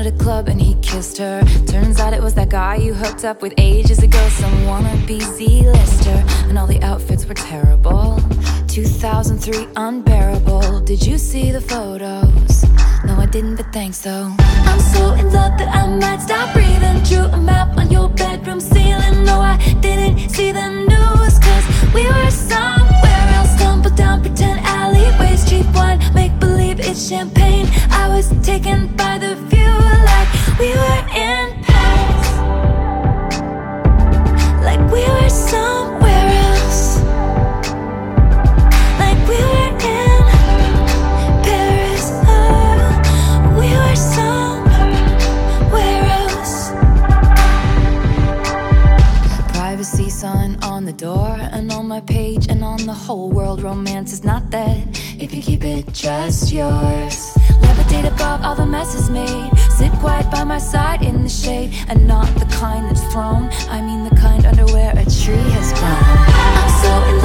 a club and he kissed her. Turns out it was that guy you hooked up with ages ago, some wannabe Z-lister. And all the outfits were terrible. 2003 unbearable. Did you see the photos? No, I didn't, but thanks though. I'm so in love that I might stop breathing. Drew a map on your bedroom ceiling. No, I didn't see the news, cause we were somewhere else. Stumbled down pretend alleyways, cheap wine, make believe it's champagne. I was taken by the view, like we were in Paris, like we were somewhere else, like we were in Paris. Oh, we were somewhere else. Privacy sign on the door and on my page and on the whole world. Romance is not that if you keep it just yours. Levitate above all the messes made. Sit quiet by my side in the shade, and not the kind that's thrown. I mean the kind under where a tree has grown. I'm so in